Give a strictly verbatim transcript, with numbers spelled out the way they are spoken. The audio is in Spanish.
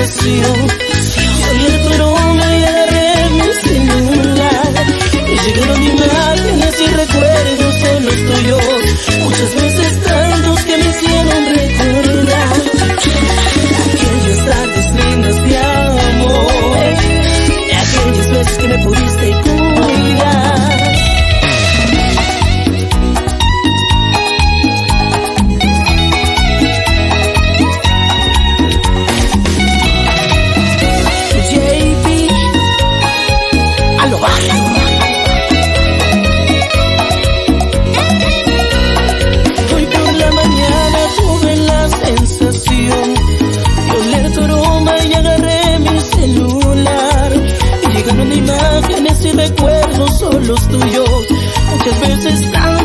sensación. Olía tu aroma y agarré mi celular y llegaron imágenes y recuerdos son los tuyos. Muchas veces tantos que me hicieron recordar aquellas tardes lindas de amor, aquellas veces que me pudiste cuidar. Hoy por la mañana tuve la sensación de oler tu aroma y agarré mi celular y llegaron imágenes y recuerdos son los tuyos. Muchas veces tan